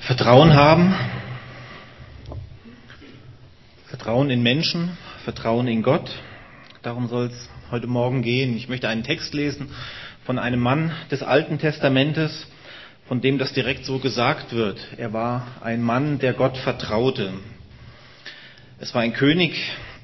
Vertrauen haben, Vertrauen in Menschen, Vertrauen in Gott. Darum soll es heute Morgen gehen. Ich möchte einen Text lesen von einem Mann des Alten Testamentes, von dem das direkt so gesagt wird. Er war ein Mann, der Gott vertraute. Es war ein König,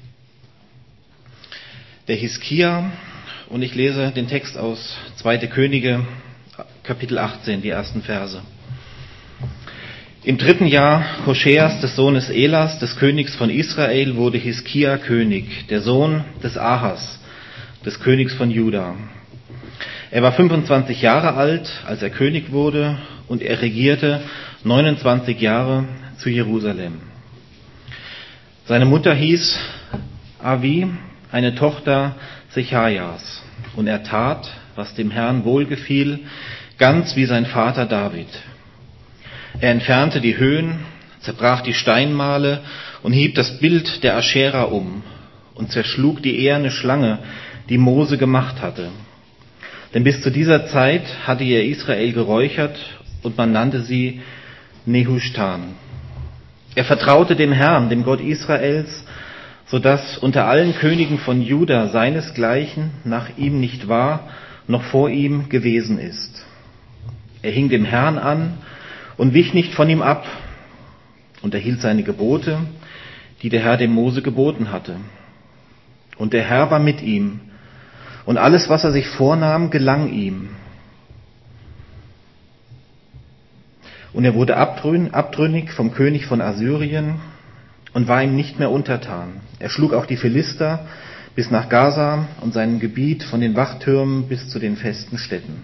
der Hiskia, und ich lese den Text aus 2. Könige, Kapitel 18, die ersten Verse. Im 3. Jahr Hoscheas, des Sohnes Elas, des Königs von Israel, wurde Hiskia König, der Sohn des Ahas, des Königs von Juda. Er war 25 Jahre alt, als er König wurde, und er regierte 29 Jahre zu Jerusalem. Seine Mutter hieß Avi, eine Tochter Sechajas, und er tat, was dem Herrn wohlgefiel, ganz wie sein Vater David. Er entfernte die Höhen, zerbrach die Steinmale und hieb das Bild der Aschera um und zerschlug die eherne Schlange, die Mose gemacht hatte. Denn bis zu dieser Zeit hatte er Israel geräuchert und man nannte sie Nehushtan. Er vertraute dem Herrn, dem Gott Israels, so dass unter allen Königen von Juda seinesgleichen nach ihm nicht war, noch vor ihm gewesen ist. Er hing dem Herrn an und wich nicht von ihm ab und er hielt seine Gebote, die der Herr dem Mose geboten hatte. Und der Herr war mit ihm und alles, was er sich vornahm, gelang ihm. Und er wurde abtrünnig vom König von Assyrien und war ihm nicht mehr untertan. Er schlug auch die Philister bis nach Gaza und seinem Gebiet von den Wachtürmen bis zu den festen Städten.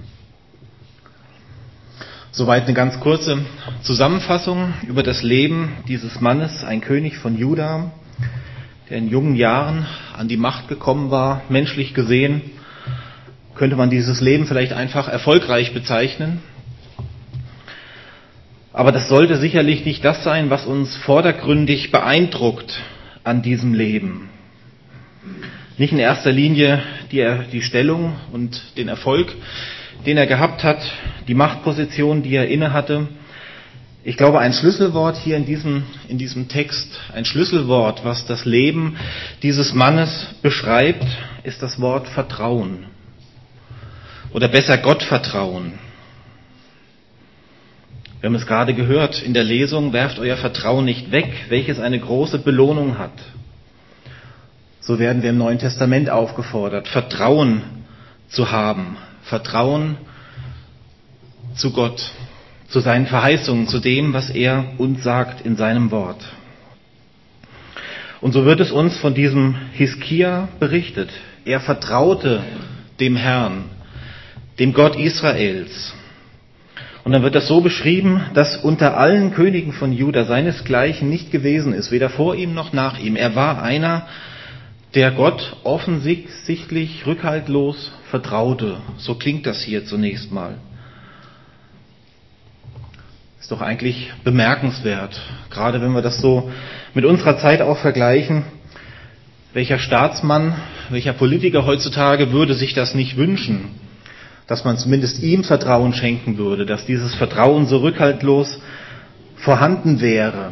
Soweit eine ganz kurze Zusammenfassung über das Leben dieses Mannes, ein König von Juda, der in jungen Jahren an die Macht gekommen war. Menschlich gesehen könnte man dieses Leben vielleicht einfach erfolgreich bezeichnen. Aber das sollte sicherlich nicht das sein, was uns vordergründig beeindruckt an diesem Leben. Nicht in erster Linie die Stellung und den Erfolg, den er gehabt hat, die Machtposition, die er inne hatte. Ich glaube, ein Schlüsselwort hier in diesem Text, ein Schlüsselwort, was das Leben dieses Mannes beschreibt, ist das Wort Vertrauen. Oder besser Gottvertrauen. Wir haben es gerade gehört in der Lesung, werft euer Vertrauen nicht weg, welches eine große Belohnung hat. So werden wir im Neuen Testament aufgefordert, Vertrauen zu haben. Vertrauen zu Gott, zu seinen Verheißungen, zu dem, was er uns sagt in seinem Wort. Und so wird es uns von diesem Hiskia berichtet. Er vertraute dem Herrn, dem Gott Israels. Und dann wird das so beschrieben, dass unter allen Königen von Juda seinesgleichen nicht gewesen ist, weder vor ihm noch nach ihm. Er war einer, der Gott offensichtlich rückhaltlos vertraute. So klingt das hier zunächst mal. Ist doch eigentlich bemerkenswert, gerade wenn wir das so mit unserer Zeit auch vergleichen. Welcher Staatsmann, welcher Politiker heutzutage würde sich das nicht wünschen, dass man zumindest ihm Vertrauen schenken würde, dass dieses Vertrauen so rückhaltlos vorhanden wäre.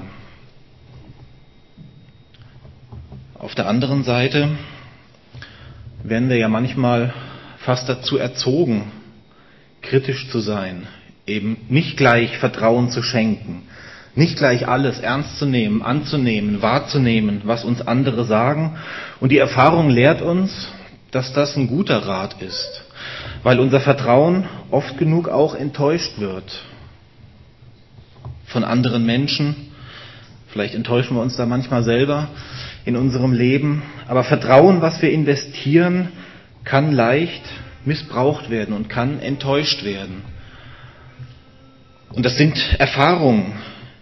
Auf der anderen Seite werden wir ja manchmal fast dazu erzogen, kritisch zu sein, eben nicht gleich Vertrauen zu schenken, nicht gleich alles ernst zu nehmen, anzunehmen, wahrzunehmen, was uns andere sagen. Und die Erfahrung lehrt uns, dass das ein guter Rat ist, weil unser Vertrauen oft genug auch enttäuscht wird von anderen Menschen. Vielleicht enttäuschen wir uns da manchmal selber in unserem Leben. Aber Vertrauen, was wir investieren, kann leicht missbraucht werden und kann enttäuscht werden. Und das sind Erfahrungen,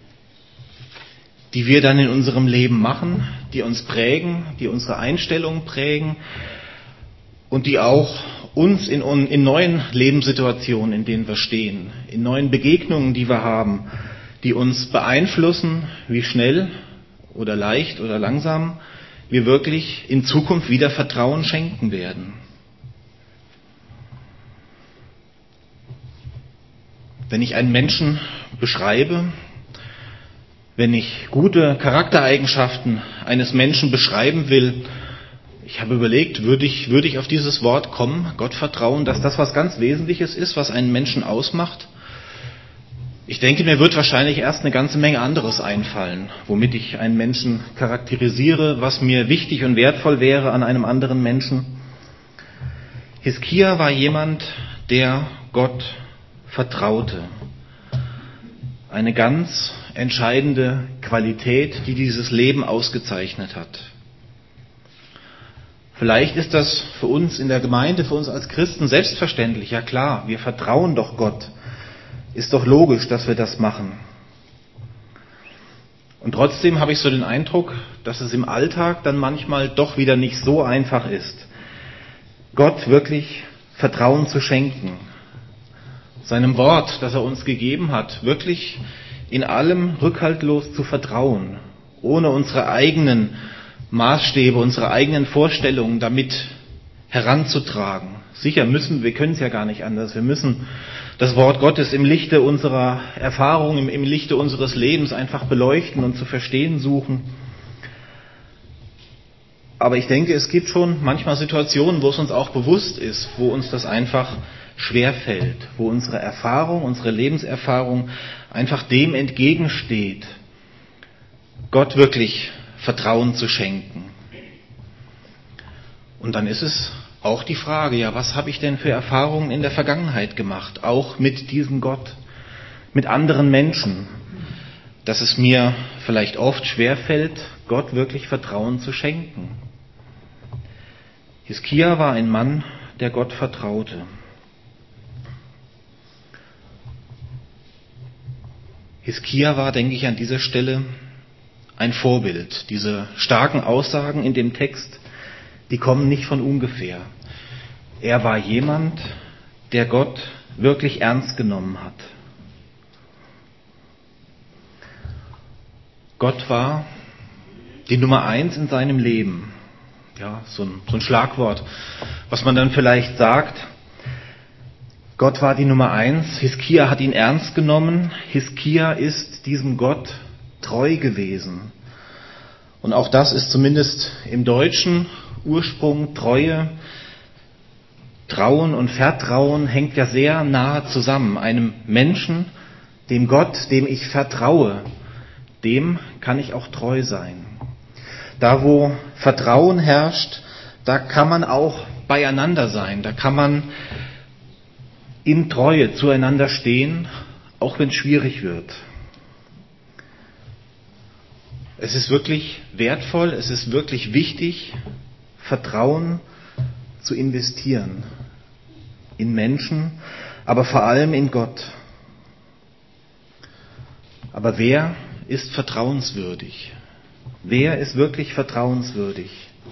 die wir dann in unserem Leben machen, die uns prägen, die unsere Einstellung prägen und die auch uns in neuen Lebenssituationen, in denen wir stehen, in neuen Begegnungen, die wir haben, die uns beeinflussen, wie schnell oder leicht oder langsam wir wirklich in Zukunft wieder Vertrauen schenken werden. Wenn ich einen Menschen beschreibe, Wenn ich gute Charaktereigenschaften eines Menschen beschreiben will, ich habe überlegt, würde ich auf dieses Wort kommen, Gottvertrauen, dass das was ganz Wesentliches ist, was einen Menschen ausmacht? Ich denke, mir wird wahrscheinlich erst eine ganze Menge anderes einfallen, womit ich einen Menschen charakterisiere, was mir wichtig und wertvoll wäre an einem anderen Menschen. Hiskia war jemand, der Gott vertraute. Eine ganz entscheidende Qualität, die dieses Leben ausgezeichnet hat. Vielleicht ist das für uns in der Gemeinde, für uns als Christen selbstverständlich. Ja klar, wir vertrauen doch Gott. Ist doch logisch, dass wir das machen. Und trotzdem habe ich so den Eindruck, dass es im Alltag dann manchmal doch wieder nicht so einfach ist, Gott wirklich Vertrauen zu schenken. Seinem Wort, das er uns gegeben hat, wirklich in allem rückhaltlos zu vertrauen, ohne unsere eigenen Maßstäbe, unsere eigenen Vorstellungen damit heranzutragen. Sicher wir können es ja gar nicht anders. Wir müssen das Wort Gottes im Lichte unserer Erfahrung, im Lichte unseres Lebens einfach beleuchten und zu verstehen suchen. Aber ich denke, es gibt schon manchmal Situationen, wo es uns auch bewusst ist, wo uns das einfach schwerfällt, wo unsere Erfahrung, unsere Lebenserfahrung einfach dem entgegensteht, Gott wirklich Vertrauen zu schenken. Und dann ist es auch die Frage, ja, was habe ich denn für Erfahrungen in der Vergangenheit gemacht, auch mit diesem Gott, mit anderen Menschen, dass es mir vielleicht oft schwerfällt, Gott wirklich Vertrauen zu schenken. Hiskia war ein Mann, der Gott vertraute. Hiskia war, denke ich, an dieser Stelle ein Vorbild. Diese starken Aussagen in dem Text, die kommen nicht von ungefähr. Er war jemand, der Gott wirklich ernst genommen hat. Gott war die Nummer 1 in seinem Leben. Ja, so ein Schlagwort, was man dann vielleicht sagt. Gott war die Nummer 1. Hiskia hat ihn ernst genommen. Hiskia ist diesem Gott treu gewesen. Und auch das ist zumindest im deutschen Ursprung Treue. Trauen und Vertrauen hängt ja sehr nahe zusammen. Einem Menschen, dem Gott, dem ich vertraue, dem kann ich auch treu sein. Da, wo Vertrauen herrscht, da kann man auch beieinander sein. Da kann man in Treue zueinander stehen, auch wenn es schwierig wird. Es ist wirklich wertvoll, es ist wirklich wichtig, Vertrauen zu investieren. In Menschen, aber vor allem in Gott. Aber wer ist vertrauenswürdig? Wer ist wirklich vertrauenswürdig?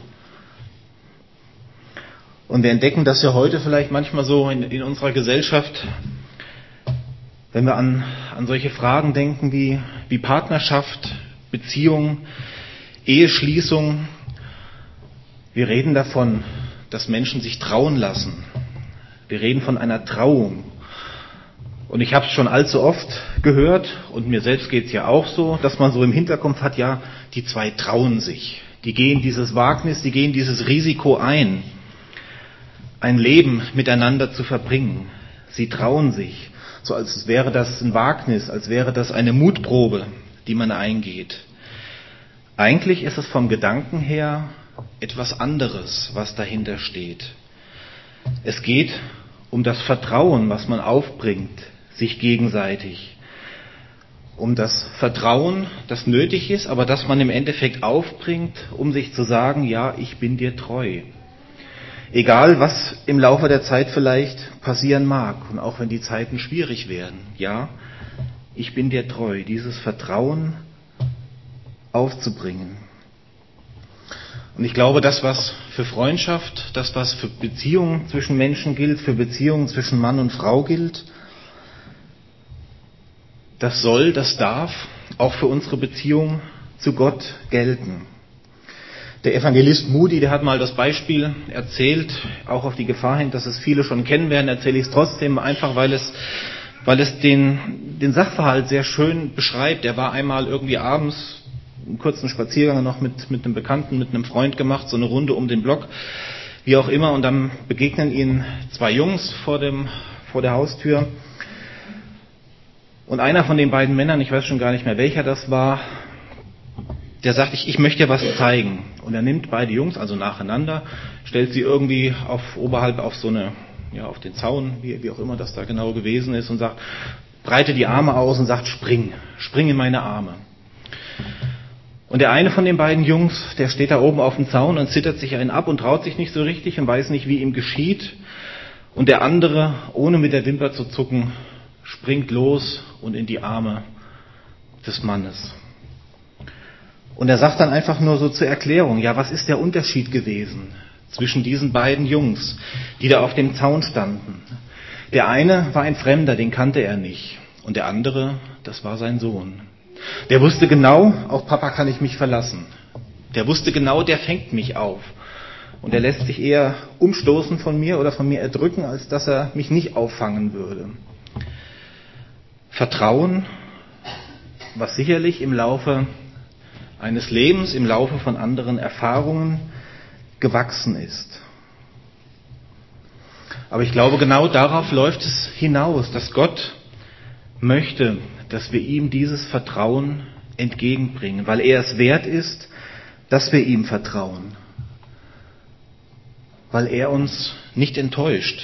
Und wir entdecken das ja heute vielleicht manchmal so in unserer Gesellschaft, wenn wir an solche Fragen denken wie Partnerschaft, Beziehung, Eheschließung. Wir reden davon, dass Menschen sich trauen lassen. Wir reden von einer Trauung. Und ich habe es schon allzu oft gehört, und mir selbst geht es ja auch so, dass man so im Hinterkopf hat, ja, die zwei trauen sich. Die gehen dieses Wagnis, die gehen dieses Risiko ein Leben miteinander zu verbringen. Sie trauen sich, so als wäre das ein Wagnis, als wäre das eine Mutprobe, die man eingeht. Eigentlich ist es vom Gedanken her etwas anderes, was dahinter steht. Es geht um das Vertrauen, was man aufbringt, sich gegenseitig. Um das Vertrauen, das nötig ist, aber das man im Endeffekt aufbringt, um sich zu sagen, ja, ich bin dir treu. Egal, was im Laufe der Zeit vielleicht passieren mag und auch wenn die Zeiten schwierig werden, ja, ich bin dir treu, dieses Vertrauen aufzubringen. Und ich glaube, das, was für Freundschaft, das, was für Beziehungen zwischen Menschen gilt, für Beziehungen zwischen Mann und Frau gilt, das darf auch für unsere Beziehung zu Gott gelten. Der Evangelist Moody, der hat mal das Beispiel erzählt, auch auf die Gefahr hin, dass es viele schon kennen werden, erzähle ich es trotzdem, einfach weil es weil es den Sachverhalt sehr schön beschreibt. Er war einmal irgendwie abends einen kurzen Spaziergang noch mit einem Bekannten, mit einem Freund gemacht, so eine Runde um den Block, wie auch immer, und dann begegnen ihnen zwei Jungs vor der Haustür. Und einer von den beiden Männern, ich weiß schon gar nicht mehr, welcher das war, der sagt, ich möchte dir was zeigen. Und er nimmt beide Jungs, also nacheinander, stellt sie irgendwie oberhalb auf auf den Zaun, wie auch immer das da genau gewesen ist, und sagt, breite die Arme aus und sagt, spring in meine Arme. Und der eine von den beiden Jungs, der steht da oben auf dem Zaun und zittert sich einen ab und traut sich nicht so richtig und weiß nicht, wie ihm geschieht. Und der andere, ohne mit der Wimper zu zucken, springt los und in die Arme des Mannes. Und er sagt dann einfach nur so zur Erklärung, ja, was ist der Unterschied gewesen zwischen diesen beiden Jungs, die da auf dem Zaun standen? Der eine war ein Fremder, den kannte er nicht. Und der andere, das war sein Sohn. Der wusste genau, auf Papa kann ich mich verlassen. Der wusste genau, der fängt mich auf. Und er lässt sich eher umstoßen von mir oder von mir erdrücken, als dass er mich nicht auffangen würde. Vertrauen, was sicherlich im Laufe eines Lebens, im Laufe von anderen Erfahrungen gewachsen ist. Aber ich glaube, genau darauf läuft es hinaus, dass Gott möchte, dass wir ihm dieses Vertrauen entgegenbringen, weil er es wert ist, dass wir ihm vertrauen. Weil er uns nicht enttäuscht.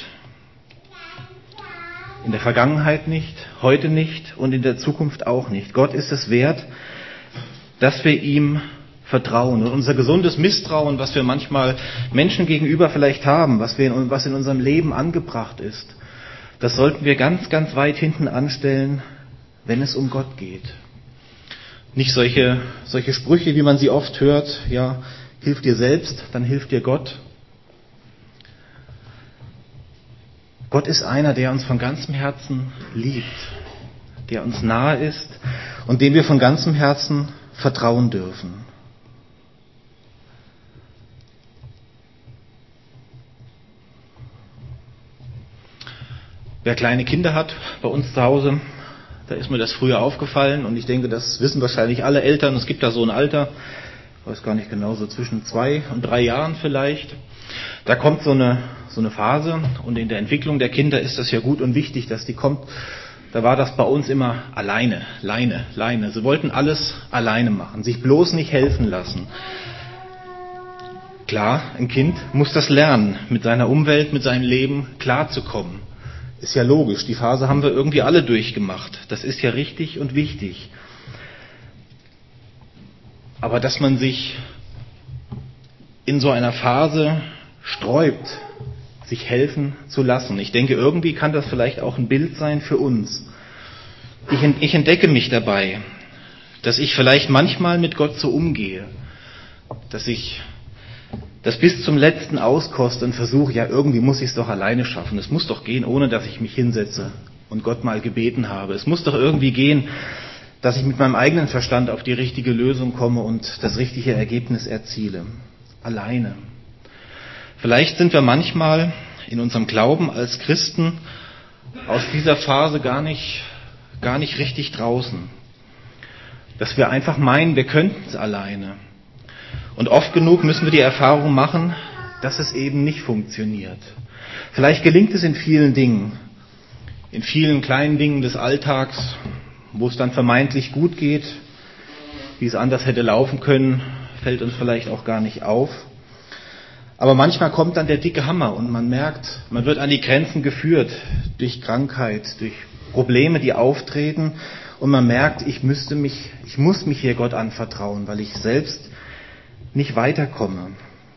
In der Vergangenheit nicht, heute nicht und in der Zukunft auch nicht. Gott ist es wert, dass wir ihm vertrauen. Und unser gesundes Misstrauen, was wir manchmal Menschen gegenüber vielleicht haben, was in unserem Leben angebracht ist, das sollten wir ganz, ganz weit hinten anstellen, wenn es um Gott geht. Nicht solche Sprüche, wie man sie oft hört, ja, hilf dir selbst, dann hilft dir Gott. Gott ist einer, der uns von ganzem Herzen liebt, der uns nahe ist und dem wir von ganzem Herzen vertrauen dürfen. Wer kleine Kinder hat bei uns zu Hause, da ist mir das früher aufgefallen und ich denke, das wissen wahrscheinlich alle Eltern. Es gibt da so ein Alter, ich weiß gar nicht genau, so zwischen 2 und 3 Jahren vielleicht. Da kommt so eine Phase und in der Entwicklung der Kinder ist das ja gut und wichtig, dass die kommt. Da war das bei uns immer Leine. Sie wollten alles alleine machen, sich bloß nicht helfen lassen. Klar, ein Kind muss das lernen, mit seiner Umwelt, mit seinem Leben klarzukommen. Ist ja logisch, die Phase haben wir irgendwie alle durchgemacht. Das ist ja richtig und wichtig. Aber dass man sich in so einer Phase sträubt, sich helfen zu lassen. Ich denke, irgendwie kann das vielleicht auch ein Bild sein für uns. Ich entdecke mich dabei, dass ich vielleicht manchmal mit Gott so umgehe, dass ich das bis zum Letzten auskoste und versuche, ja, irgendwie muss ich es doch alleine schaffen. Es muss doch gehen, ohne dass ich mich hinsetze und Gott mal gebeten habe. Es muss doch irgendwie gehen, dass ich mit meinem eigenen Verstand auf die richtige Lösung komme und das richtige Ergebnis erziele. Alleine. Vielleicht sind wir manchmal in unserem Glauben als Christen aus dieser Phase gar nicht richtig draußen. Dass wir einfach meinen, wir könnten es alleine. Und oft genug müssen wir die Erfahrung machen, dass es eben nicht funktioniert. Vielleicht gelingt es in vielen Dingen, in vielen kleinen Dingen des Alltags, wo es dann vermeintlich gut geht, wie es anders hätte laufen können, fällt uns vielleicht auch gar nicht auf. Aber manchmal kommt dann der dicke Hammer und man merkt, man wird an die Grenzen geführt durch Krankheit, durch Probleme, die auftreten und man merkt, ich muss mich hier Gott anvertrauen, weil ich selbst nicht weiterkomme.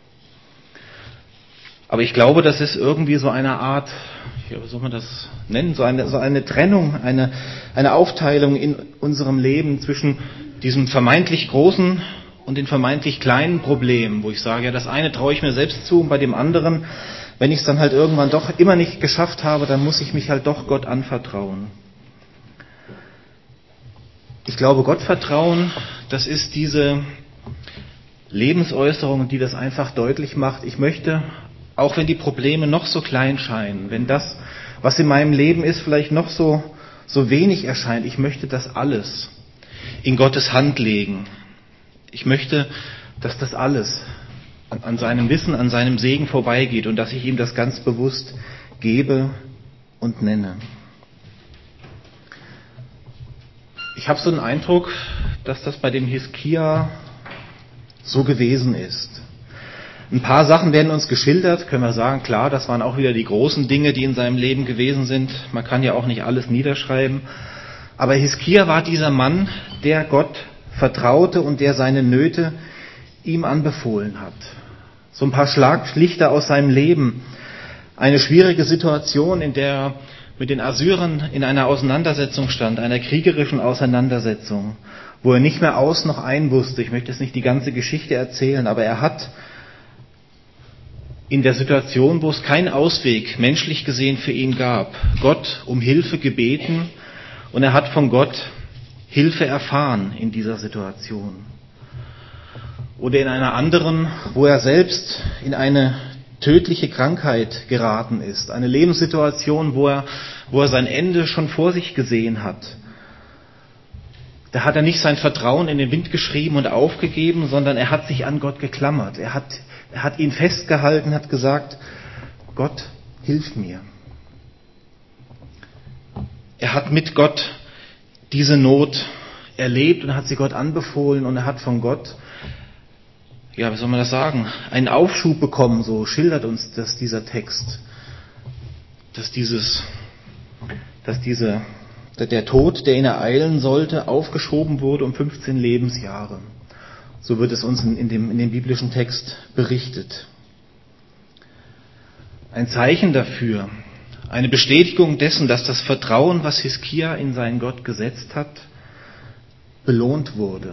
Aber ich glaube, das ist irgendwie so eine Art, wie soll man das nennen, so eine Trennung, eine Aufteilung in unserem Leben zwischen diesem vermeintlich großen und den vermeintlich kleinen Problemen, wo ich sage, ja, das eine traue ich mir selbst zu und bei dem anderen, wenn ich es dann halt irgendwann doch immer nicht geschafft habe, dann muss ich mich halt doch Gott anvertrauen. Ich glaube, Gottvertrauen, das ist diese Lebensäußerung, die das einfach deutlich macht. Ich möchte, auch wenn die Probleme noch so klein scheinen, wenn das, was in meinem Leben ist, vielleicht noch so so wenig erscheint, ich möchte das alles in Gottes Hand legen. Ich möchte, dass das alles an seinem Wissen, an seinem Segen vorbeigeht und dass ich ihm das ganz bewusst gebe und nenne. Ich habe so den Eindruck, dass das bei dem Hiskia so gewesen ist. Ein paar Sachen werden uns geschildert, können wir sagen, klar, das waren auch wieder die großen Dinge, die in seinem Leben gewesen sind. Man kann ja auch nicht alles niederschreiben. Aber Hiskia war dieser Mann, der Gott vertraute und der seine Nöte ihm anbefohlen hat. So ein paar Schlaglichter aus seinem Leben. Eine schwierige Situation, in der er mit den Assyrern in einer Auseinandersetzung stand, einer kriegerischen Auseinandersetzung, wo er nicht mehr aus noch ein wusste. Ich möchte jetzt nicht die ganze Geschichte erzählen, aber er hat in der Situation, wo es keinen Ausweg menschlich gesehen für ihn gab, Gott um Hilfe gebeten und er hat von Gott Hilfe erfahren in dieser Situation. Oder in einer anderen, wo er selbst in eine tödliche Krankheit geraten ist, eine Lebenssituation, wo er sein Ende schon vor sich gesehen hat. Da hat er nicht sein Vertrauen in den Wind geschrieben und aufgegeben, sondern er hat sich an Gott geklammert. Er hat ihn festgehalten, hat gesagt, Gott, hilf mir. Er hat mit Gott diese Not erlebt und hat sie Gott anbefohlen und er hat von Gott, ja, wie soll man das sagen, einen Aufschub bekommen, so schildert uns das dieser Text, dass der Tod, der ihn ereilen sollte, aufgeschoben wurde um 15 Lebensjahre. So wird es uns in dem biblischen Text berichtet. Ein Zeichen dafür, eine Bestätigung dessen, dass das Vertrauen, was Hiskia in seinen Gott gesetzt hat, belohnt wurde.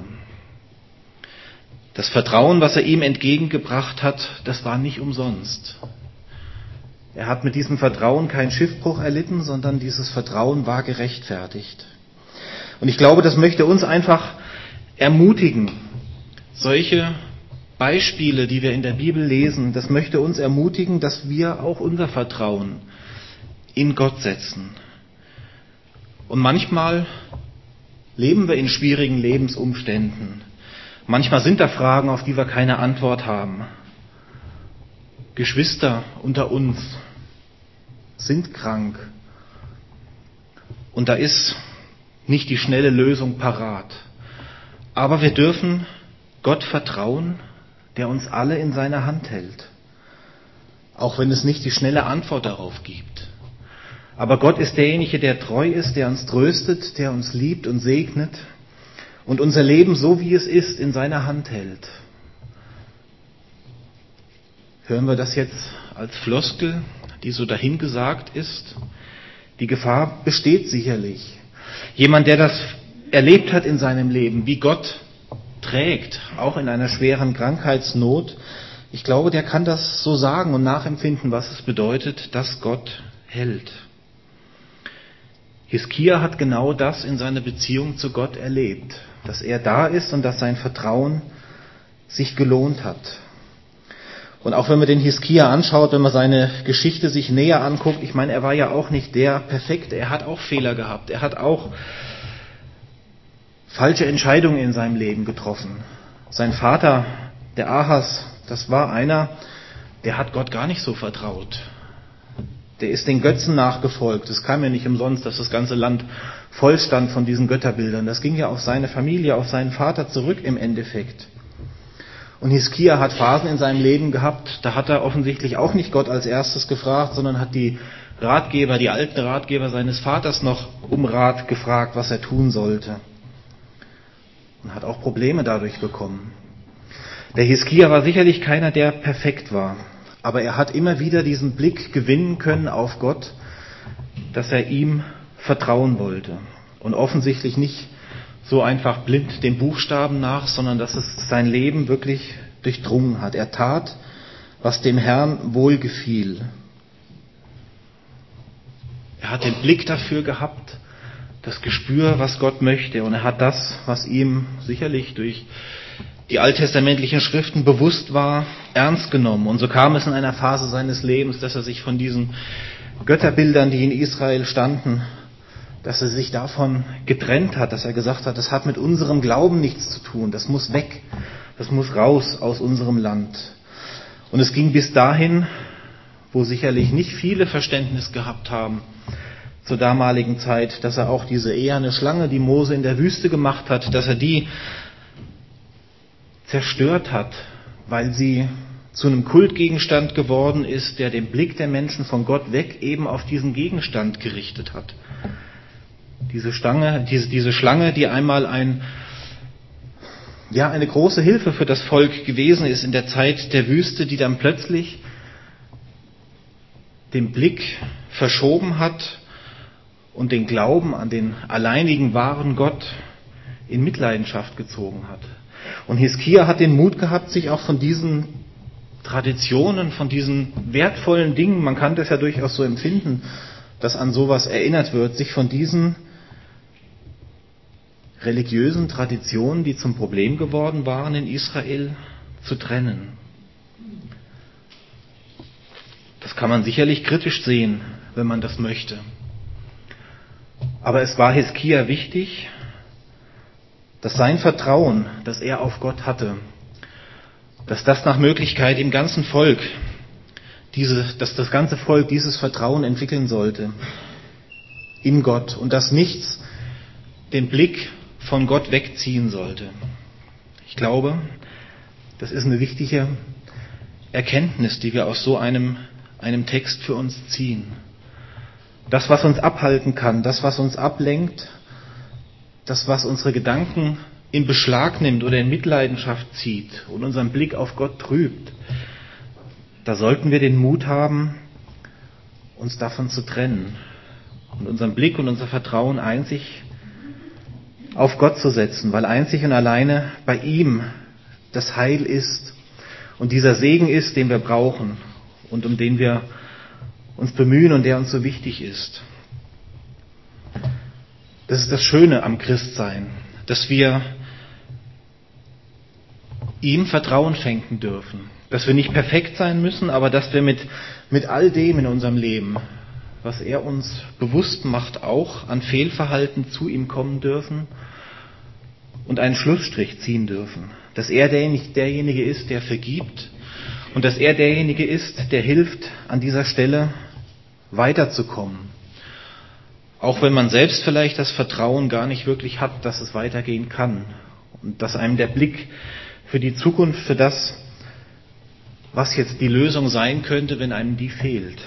Das Vertrauen, was er ihm entgegengebracht hat, das war nicht umsonst. Er hat mit diesem Vertrauen keinen Schiffbruch erlitten, sondern dieses Vertrauen war gerechtfertigt. Und ich glaube, das möchte uns einfach ermutigen. Solche Beispiele, die wir in der Bibel lesen, das möchte uns ermutigen, dass wir auch unser Vertrauen in Gott setzen. Und manchmal leben wir in schwierigen Lebensumständen. Manchmal sind da Fragen, auf die wir keine Antwort haben. Geschwister unter uns sind krank. Und da ist nicht die schnelle Lösung parat. Aber wir dürfen Gott vertrauen, der uns alle in seiner Hand hält. Auch wenn es nicht die schnelle Antwort darauf gibt. Aber Gott ist derjenige, der treu ist, der uns tröstet, der uns liebt und segnet und unser Leben so wie es ist in seiner Hand hält. Hören wir das jetzt als Floskel, die so dahingesagt ist? Die Gefahr besteht sicherlich. Jemand, der das erlebt hat in seinem Leben, wie Gott trägt, auch in einer schweren Krankheitsnot, ich glaube, der kann das so sagen und nachempfinden, was es bedeutet, dass Gott hält. Hiskia hat genau das in seiner Beziehung zu Gott erlebt, dass er da ist und dass sein Vertrauen sich gelohnt hat. Und auch wenn man den Hiskia anschaut, wenn man seine Geschichte sich näher anguckt, ich meine, er war ja auch nicht der Perfekte, er hat auch Fehler gehabt, er hat auch falsche Entscheidungen in seinem Leben getroffen. Sein Vater, der Ahas, das war einer, der hat Gott gar nicht so vertraut. Der ist den Götzen nachgefolgt. Es kam ja nicht umsonst, dass das ganze Land voll stand von diesen Götterbildern. Das ging ja auf seine Familie, auf seinen Vater zurück im Endeffekt. Und Hiskia hat Phasen in seinem Leben gehabt, da hat er offensichtlich auch nicht Gott als erstes gefragt, sondern hat die alten Ratgeber seines Vaters noch um Rat gefragt, was er tun sollte. Und hat auch Probleme dadurch bekommen. Der Hiskia war sicherlich keiner, der perfekt war. Aber er hat immer wieder diesen Blick gewinnen können auf Gott, dass er ihm vertrauen wollte. Und offensichtlich nicht so einfach blind den Buchstaben nach, sondern dass es sein Leben wirklich durchdrungen hat. Er tat, was dem Herrn wohlgefiel. Er hat den Blick dafür gehabt, das Gespür, was Gott möchte. Und er hat das, was ihm sicherlich durch die alttestamentlichen Schriften bewusst war, ernst genommen. Und so kam es in einer Phase seines Lebens, dass er sich von diesen Götterbildern, die in Israel standen, dass er sich davon getrennt hat, dass er gesagt hat, das hat mit unserem Glauben nichts zu tun, das muss weg, das muss raus aus unserem Land. Und es ging bis dahin, wo sicherlich nicht viele Verständnis gehabt haben zur damaligen Zeit, dass er auch diese eherne Schlange, die Mose in der Wüste gemacht hat, dass er die zerstört hat, weil sie zu einem Kultgegenstand geworden ist, der den Blick der Menschen von Gott weg eben auf diesen Gegenstand gerichtet hat. Diese Schlange, die einmal eine große Hilfe für das Volk gewesen ist in der Zeit der Wüste, die dann plötzlich den Blick verschoben hat und den Glauben an den alleinigen wahren Gott in Mitleidenschaft gezogen hat. Und Hiskia hat den Mut gehabt, sich auch von diesen Traditionen, von diesen wertvollen Dingen, man kann das ja durchaus so empfinden, dass an sowas erinnert wird, sich von diesen religiösen Traditionen, die zum Problem geworden waren in Israel, zu trennen. Das kann man sicherlich kritisch sehen, wenn man das möchte. Aber es war Hiskia wichtig, dass sein Vertrauen, das er auf Gott hatte, dass das nach Möglichkeit im ganzen Volk, dass das ganze Volk dieses Vertrauen entwickeln sollte in Gott und dass nichts den Blick von Gott wegziehen sollte. Ich glaube, das ist eine wichtige Erkenntnis, die wir aus so einem Text für uns ziehen. Das, was uns abhalten kann, das, was uns ablenkt, das, was unsere Gedanken in Beschlag nimmt oder in Mitleidenschaft zieht und unseren Blick auf Gott trübt, da sollten wir den Mut haben, uns davon zu trennen und unseren Blick und unser Vertrauen einzig auf Gott zu setzen, weil einzig und alleine bei ihm das Heil ist und dieser Segen ist, den wir brauchen und um den wir uns bemühen und der uns so wichtig ist. Das ist das Schöne am Christsein, dass wir ihm Vertrauen schenken dürfen, dass wir nicht perfekt sein müssen, aber dass wir mit all dem in unserem Leben, was er uns bewusst macht, auch an Fehlverhalten zu ihm kommen dürfen und einen Schlussstrich ziehen dürfen. Dass er derjenige ist, der vergibt und dass er derjenige ist, der hilft, an dieser Stelle weiterzukommen. Auch wenn man selbst vielleicht das Vertrauen gar nicht wirklich hat, dass es weitergehen kann und dass einem der Blick für die Zukunft, für das, was jetzt die Lösung sein könnte, wenn einem die fehlt.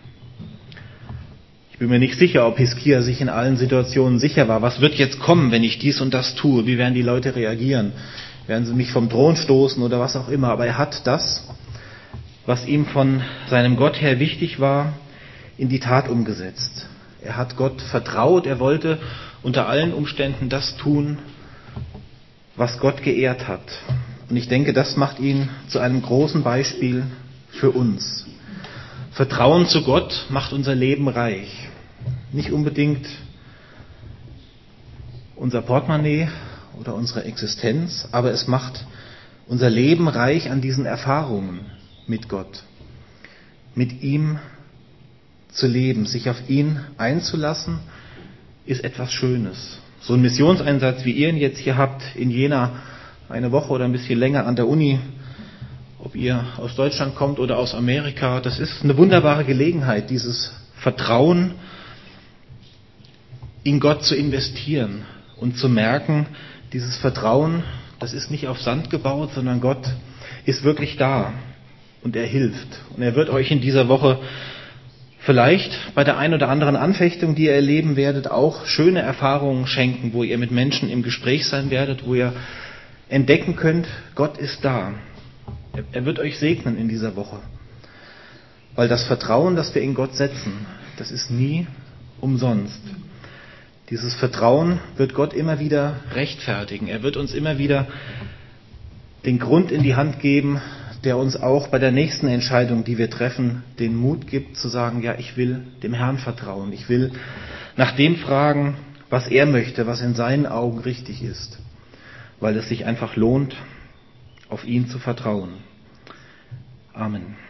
Ich bin mir nicht sicher, ob Hiskia sich in allen Situationen sicher war. Was wird jetzt kommen, wenn ich dies und das tue? Wie werden die Leute reagieren? Werden sie mich vom Thron stoßen oder was auch immer? Aber er hat das, was ihm von seinem Gott her wichtig war, in die Tat umgesetzt. Er hat Gott vertraut. Er wollte unter allen Umständen das tun, was Gott geehrt hat. Und ich denke, das macht ihn zu einem großen Beispiel für uns. Vertrauen zu Gott macht unser Leben reich. Nicht unbedingt unser Portemonnaie oder unsere Existenz, aber es macht unser Leben reich an diesen Erfahrungen mit Gott. Mit ihm zu leben, sich auf ihn einzulassen, ist etwas Schönes. So ein Missionseinsatz, wie ihr ihn jetzt hier habt, in Jena, eine Woche oder ein bisschen länger an der Uni, ob ihr aus Deutschland kommt oder aus Amerika, das ist eine wunderbare Gelegenheit, dieses Vertrauen in Gott zu investieren und zu merken, dieses Vertrauen, das ist nicht auf Sand gebaut, sondern Gott ist wirklich da und er hilft. Und er wird euch in dieser Woche vielleicht bei der ein oder anderen Anfechtung, die ihr erleben werdet, auch schöne Erfahrungen schenken, wo ihr mit Menschen im Gespräch sein werdet, wo ihr entdecken könnt, Gott ist da. Er wird euch segnen in dieser Woche. Weil das Vertrauen, das wir in Gott setzen, das ist nie umsonst. Dieses Vertrauen wird Gott immer wieder rechtfertigen. Er wird uns immer wieder den Grund in die Hand geben, der uns auch bei der nächsten Entscheidung, die wir treffen, den Mut gibt zu sagen, ja, ich will dem Herrn vertrauen. Ich will nach dem fragen, was er möchte, was in seinen Augen richtig ist. Weil es sich einfach lohnt, auf ihn zu vertrauen. Amen.